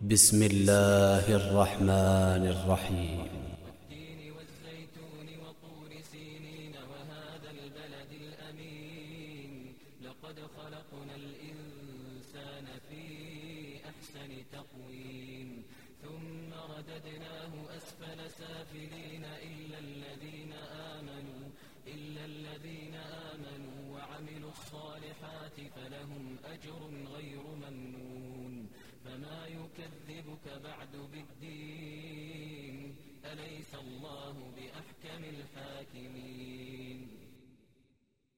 بسم الله الرحمن الرحيم. والتين والزيتون وطور سينين وهذا البلد الأمين لقد خلقنا الإنسان في أحسن تقويم ثم رددناه أسفل سافلين إلا الذين آمنوا وعملوا الصالحات فلهم أجر غير ممنون فما يكذبك بعد بالدين أليس الله بأحكم الحاكمين